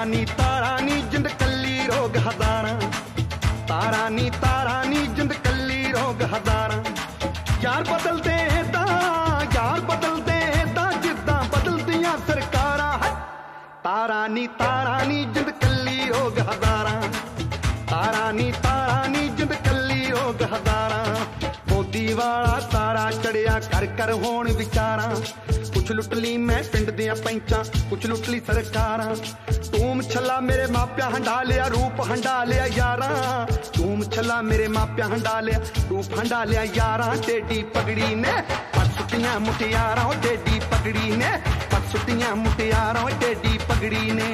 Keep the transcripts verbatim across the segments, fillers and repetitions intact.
नी तारा नी जिंद कल्ली रोग हजारा, तारा नी तारा नी जिंद कल्ली रोग हजारा। यार बदलते दा यार बदलते दा जिद्दां बदलदियां सरकारां। तारा नी तारा नी जिंद कल्ली रोग हजारा, तारा नी तारा नी जिंद कल्ली रोग हजारा। मोदी वाला तारा चढ़िया कर कर होण विचारा, कुछ लुट ली मैं पिंड दियां पैंचां, कुछ लुट ली सरकारां। तूम छला मेरे मापिया हंडा लिया, रूप हंडा लिया यारा। तूम छला मेरे मापिया हंडा लिया, रूप हंडा लिया यारा। टेडी पगड़ी ने पट सुटियां मुटियारा, टेडी पगड़ी ने पट सुटियां मुटियारा, टेडी पगड़ी ने।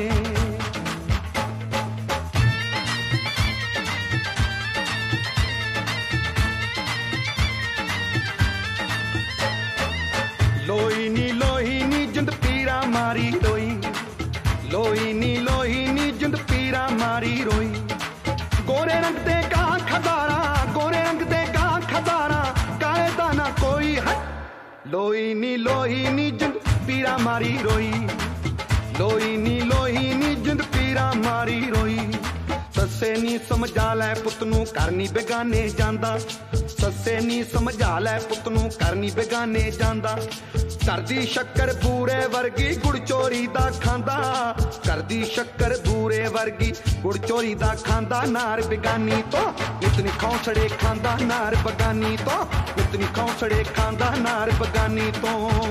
लोई नी लोई नी जिंद पीरा मारी रोई, लोई नी लोई नी जिंद पीरा मारी रोई। गोरे रंग दे गा खदारा, गोरे रंग दे गा खदारा, काले दा ना कोई है। लोई नी लोई नी जिंद पीरा मारी रोई, लोई नी लोई नी जिंद पीरा मारी रोई। सस्से नी समझा लै पुत नू घर नी बेगाने जांदा, सस्से नी समझा लै पुत नू घर नी बेगाने जांदा। घर दी शक्कर बूरे वर्गी गुड़ चोरी दा खांदा, घर दी शक्कर बूरे वर्गी गुड़ चोरी दा खांदा। नार बेगानी तो इतनी खौसड़े खांदा, नार बगानी तो इतनी खौसड़े खांदा, नार बगानी तो।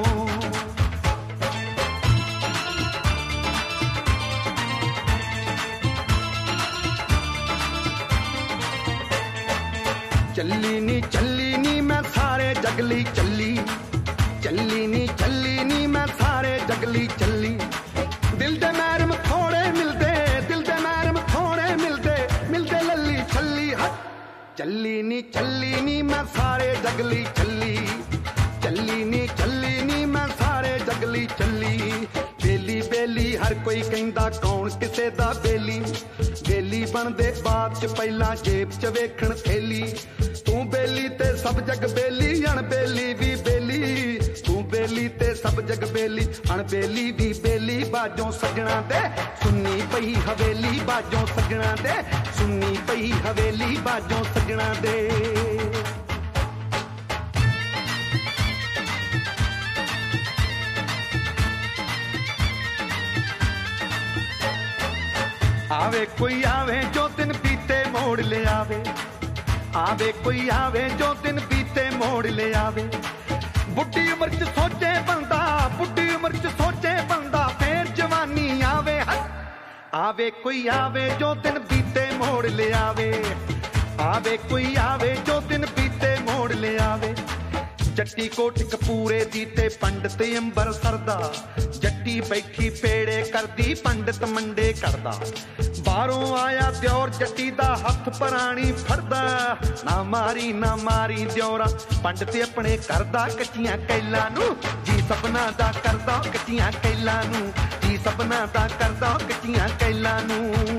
चली नी चली नी मैं सारे जगली चली, चली नी चली नी मैं सारे जगली चली। दिल दे मैरम थोड़े मिलते, दिल दे मैरम थोड़े मिलते, मिलते लली छली। हट चली नी चली नी मैं सारे जगली चली, चली नी चली नी मैं सारे जगली चली। बेली बेली हर कोई कहंदा कौन किसे दा बेली, बेली बनदे बाद च पहला जेब च वेखण थैली। तू बेली ते सब जग बेली, अणबेली भी बेली। तू बेली ते सब जग बेली, अणबेली भी बेली। बाजों सजना दे सुन्नी पई हवेली, बाजों सजना दे सुन्नी पई हवेली, बाजों सजना दे। आवे कोई आवे जो दिन बीते मोड़ ले आवे, आवे कोई आवे जो दिन बीते मोड़ ले आवे। बुढ़ी उम्र च सोचे बंदा, बुढ़ी उम्र च सोचे बंदा, फिर जवानी आवे। आवे कोई आवे जो दिन बीते मोड़ ले आवे, आवे कोई आवे जो दिन बीते मोड़ ले आवे। जट्टी कोट कपूरे दी ते पंडित अंबर सरदा, जट्टी बैठी पेड़े करदी पंडित मंडे करदा। बाहरों आया दियोर जट्टी दा हथ परानी फड़दा, ना मारी ना मारी दियोरा पंडित अपने करदा। कच्चियां कैलां नू जी सपना दा करदा, कच्चियां कैलां नू जी सपना दा करदा, कच्चियां कैलां नू।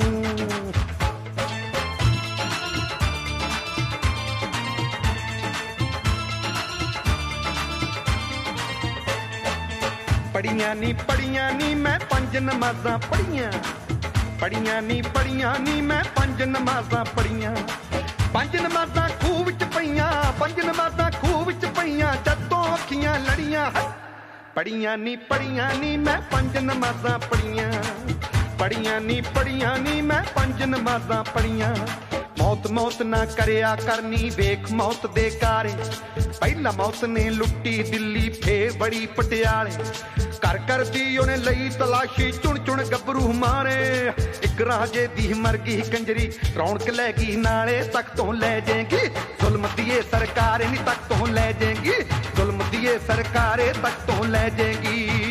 पढ़ियां नी पढ़ियां नी मैं पंज नमाज़ां पढ़ियां, पढ़ियां नी पढ़ियां नी मैं पंज नमाज़ां पढ़ियां। पंज नमाज़ां खूह विच पईयां, पंज नमाज़ां खूह विच पईयां, जदों अखियां लड़ियां। पढ़ियां नी पढ़ियां नी मैं पंज नमाज़ां पढ़ियां, पढ़ियां नी पढ़ियां नी मैं पंज नमाज़ां पढ़ियां। मौत मौत ना करया करनी वेख मौत दे कारे, पहला मौत ने लुट्टी दिल्ली फिर बड़ी पटियाले। कर कर दी उन्हें लई तलाशी, चुन चुन गबरू मारे। एक राजे दी मर गई कंजरी, रौनक लै गई नाले। तक तो ले जाएगी जुल्म दिए सरकारे नी, तक तो ले जाएगी जुल्म दिए सरकारे, तक तो ले जाएगी।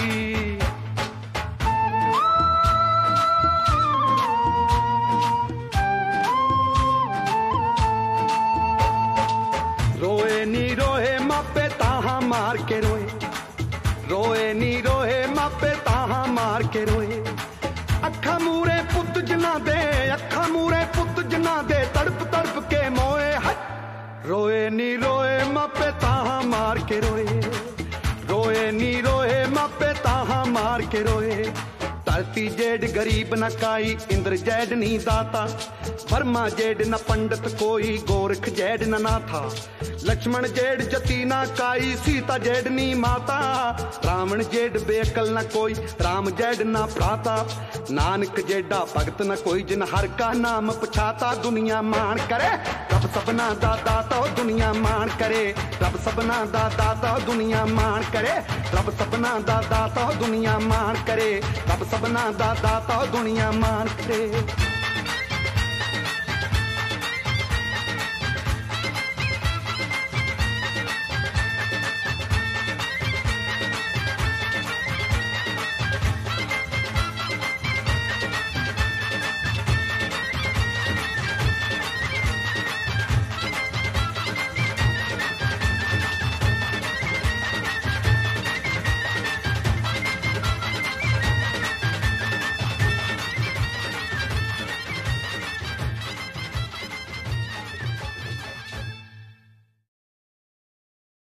रोए नी रोए मापे ताहा मार के रोए, रोए नी रोए मापे ताहा मार के रोए। अखा मूरे पुत जना दे, अखा मूरे पुत जना दे, तड़प तड़प के मोए। रोए नी रोए मापे ताहा मार के रोए, रोए नी रोए मापे ताहा मार के रोए। तर शक्ति जेड गरीब न काई, इंद्र जैड नी दाता, वर्मा जेड न पंडित कोई, गोरख जैड न नाथा, लक्ष्मण जेड जती न काई, सीता जेड नी माता, रावण जेड बेअकल न कोई, राम जेड न भ्राता, नानक जेडा भगत न कोई, जिन हर का नाम पछाता। दुनिया मान करे रब सबना दा दाता, दुनिया मान करे रब सबना दा दाता, दुनिया मान करे रब सबना दा दाता, दुनिया मान करे रब सबना दा दाता, दुनिया मान करे।